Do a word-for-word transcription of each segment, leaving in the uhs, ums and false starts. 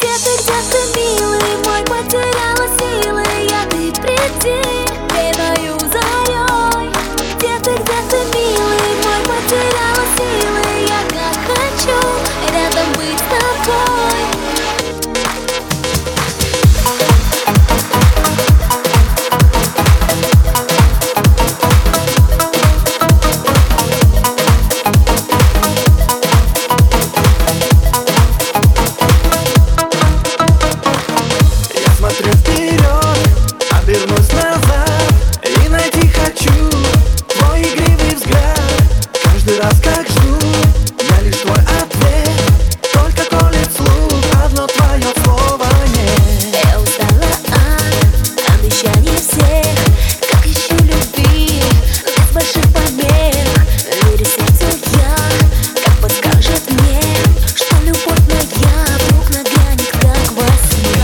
ты, где ты, милый мой, потеряла силы я, ты приди, ты мою зарей. Где ты, где ты, милый мой, потеряла силы я, как хочу рядом быть с тобой. Смотрю вперед, обернусь назад и найти хочу твой игривый взгляд. Каждый раз как жду, я лишь твой ответ. Только колет слух одно твое слово нет. Я устала от обещаний всех, как ищу любви без больших помех. Верю сердцу я, как подскажет мне, что любовь моя вдруг нагрянет, как во сне.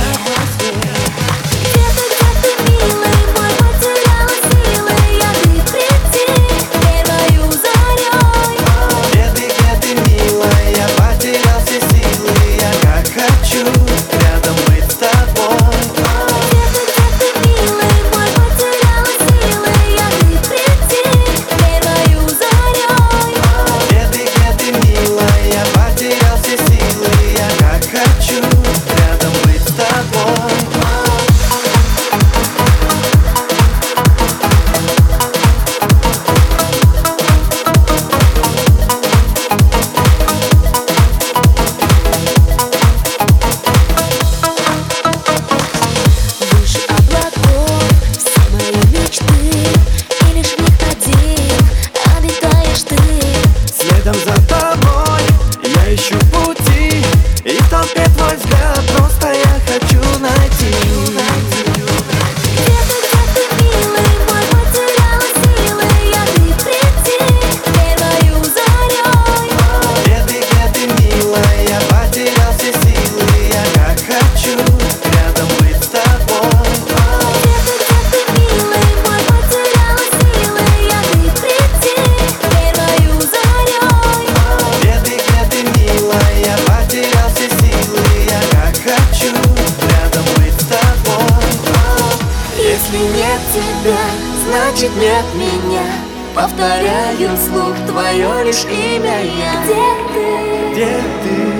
Следом за тобой я ищу пути, и в толпе твой взгляд просто я хочу найти. Где ты, где ты, милый мой, потеряла силы я, ты приди, ты мою зарей. Где ты, где ты, милая, я потерял все силы, я как хочу рядом быть с тобой. Где ты, где ты, милый мой, потеряла силы я, ты приди, ты мою зарей. Где ты, где ты, милая, я потерял все силы, я как хочу рядом быть с тобой. Если нет тебя, значит нет меня. Повторяю вслух твое лишь имя я. Где ты? Где ты?